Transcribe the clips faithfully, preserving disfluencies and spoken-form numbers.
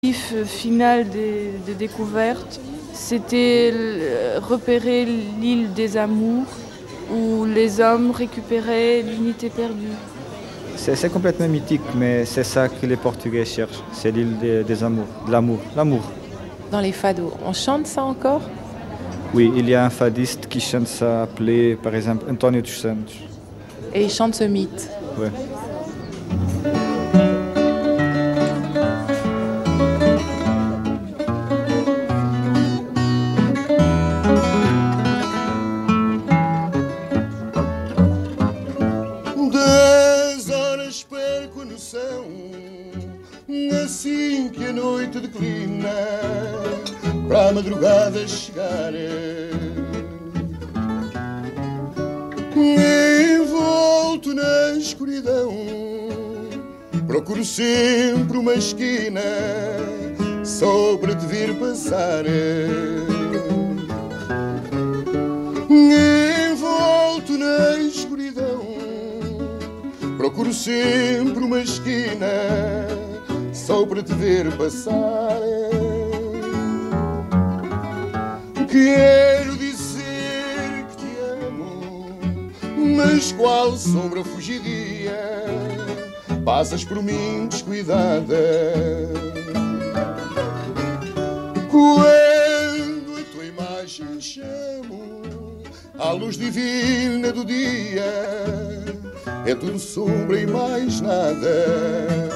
L'objectif final des, des découvertes, c'était repérer l'île des Amours, où les hommes récupéraient l'unité perdue. C'est, c'est complètement mythique, mais c'est ça que les Portugais cherchent, c'est l'île des, des Amours, de l'amour, l'amour. Dans les fados, on chante ça encore? Oui, il y a un fadiste qui chante ça, appelé par exemple António dos Santos. Et il chante ce mythe? Oui. Assim que a noite declina, para a madrugada chegar, envolto na escuridão, procuro sempre uma esquina só para te vir passar. Envolto na escuridão, procuro sempre uma esquina só para te ver passar. Quero dizer que te amo, mas qual sombra fugidia passas por mim descuidada. Quando a tua imagem chamo à luz divina do dia, é tudo sombra e mais nada.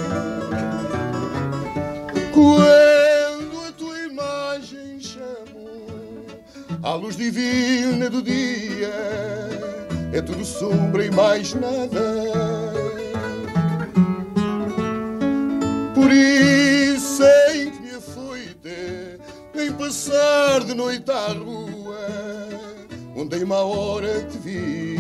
Quando a tua imagem chamo à luz divina do dia, é tudo sombra e mais nada. Por isso em que me afoite em passar de noite à rua, onde em má hora te vi,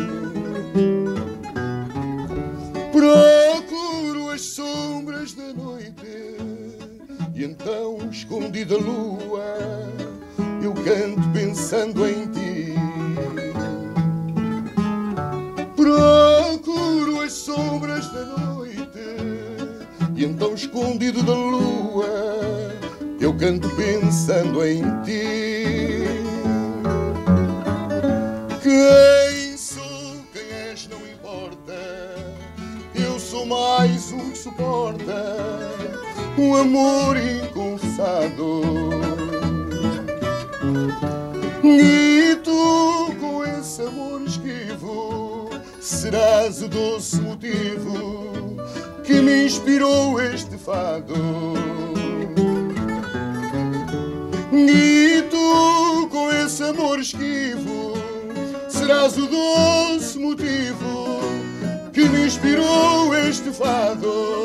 procuro as sombras da noite e então, escondida a lua, eu canto pensando em ti. Procuro as sombras da noite e então, escondido da lua, eu canto pensando em ti. Quem sou, quem és, não importa, eu sou mais um que suporta um amor inconfessado. E tu, com esse amor esquivo, serás o doce motivo que me inspirou este fado. E tu, com esse amor esquivo, serás o doce motivo que me inspirou este fado.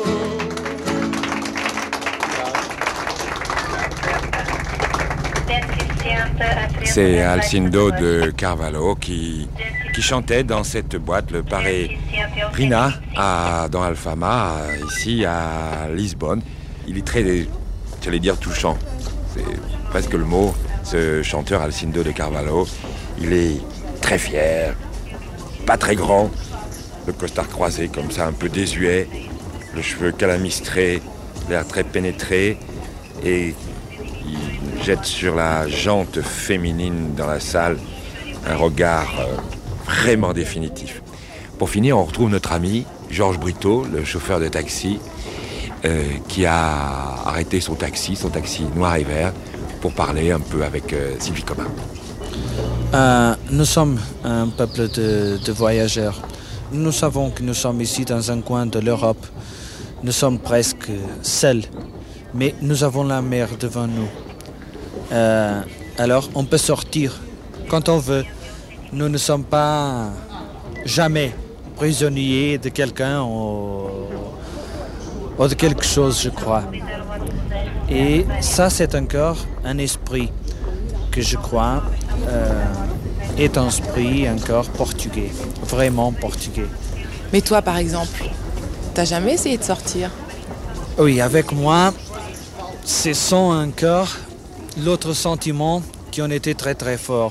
C'est Alcindo de Carvalho qui, qui chantait dans cette boîte, le Paregrina, à, dans Alfama, ici à Lisbonne. Il est très, j'allais dire, touchant. C'est presque le mot, ce chanteur Alcindo de Carvalho. Il est très fier, pas très grand, le costard croisé comme ça, un peu désuet, le cheveu calamistré, l'air très pénétré, et il jette sur la jante féminine dans la salle un regard euh, vraiment définitif. Pour finir, on retrouve notre ami Georges Brito, le chauffeur de taxi, euh, qui a arrêté son taxi, son taxi noir et vert, pour parler un peu avec euh, Sylvie Comin. Euh, nous sommes un peuple de, de voyageurs. Nous savons que nous sommes ici dans un coin de l'Europe. Nous sommes presque seuls, mais nous avons la mer devant nous. Euh, alors on peut sortir quand on veut. Nous ne sommes pas jamais prisonniers de quelqu'un ou, ou de quelque chose, je crois. Et ça, c'est encore un esprit que je crois euh, est un esprit encore portugais, vraiment portugais. Mais toi, par exemple, t'as jamais essayé de sortir? Oui, avec moi, ce sont encore l'autre sentiment qui ont été très très forts.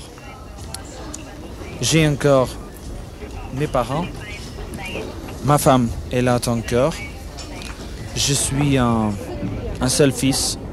J'ai encore mes parents, ma femme, elle a encore. Je suis un un seul fils